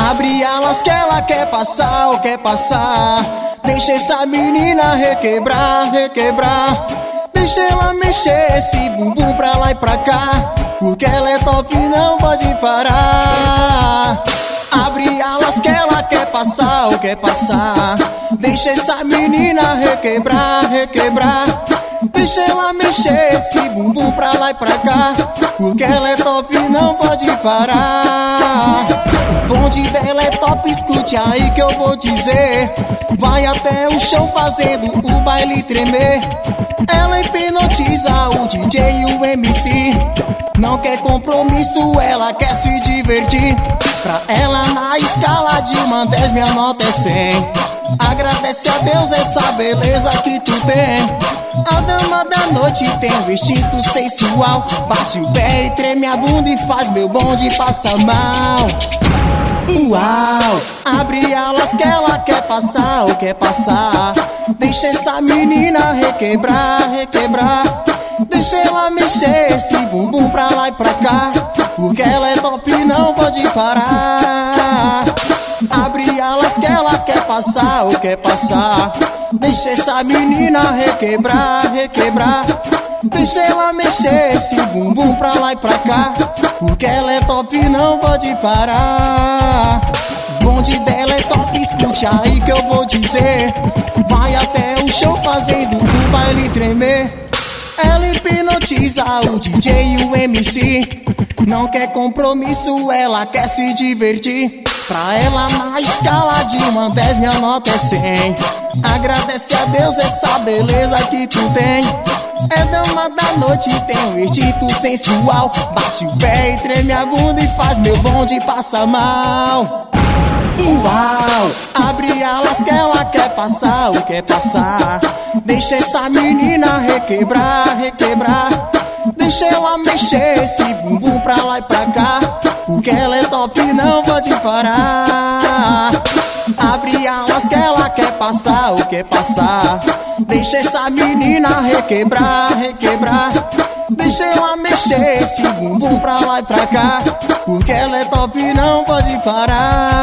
Abre alas que ela quer passar, quer passar. Deixa essa menina requebrar, requebrar. Deixa ela mexer esse bumbum pra lá e pra cá, porque ela é top e não pode parar. Abre alas que ela quer passar, quer passar. Deixa essa menina requebrar, requebrar. Deixa ela mexer esse bumbum pra lá e pra cá, porque ela é top e não pode parar. O bonde dela é top, escute aí que eu vou dizer. Vai até o chão fazendo o baile tremer. Ela hipnotiza o DJ e o MC. Não quer compromisso, ela quer se divertir. Pra ela na escala de 1 a 10 minha nota é 100. Agradece a Deus essa beleza que tu tem. A dama da noite tem um instinto sensual. Bate o pé e treme a bunda e faz meu bonde passar mal. Uau! Abre alas que ela quer passar, quer passar. Deixa essa menina requebrar, requebrar. Deixa ela mexer esse bumbum pra lá e pra cá, porque ela é top e não pode parar. Abre alas que ela quer passar, quer passar. Deixa essa menina requebrar, requebrar. Deixa ela mexer esse bumbum pra lá e pra cá, porque ela é top e não pode parar. O bonde dela é top, escute aí que eu vou dizer. Vai até o chão fazendo o baile tremer. Ela hipnotiza o DJ e o MC. Não quer compromisso, ela quer se divertir. Pra ela na escala de 1 a 10 minha nota é 100. Agradece a Deus essa beleza que tu tem. É dama da noite, tem um instinto sensual. Bate o pé e treme a bunda e faz meu bonde passar mal. Uau! Abre alas que ela quer passar, quer passar. Deixa essa menina requebrar, requebrar. Deixa ela mexer esse bumbum pra lá e pra cá, porque ela é top e não pode parar. Abre alas que ela quer passar, quer passar. Deixa essa menina requebrar, requebrar. Deixa ela mexer esse bumbum pra lá e pra cá, porque ela é top e não pode parar.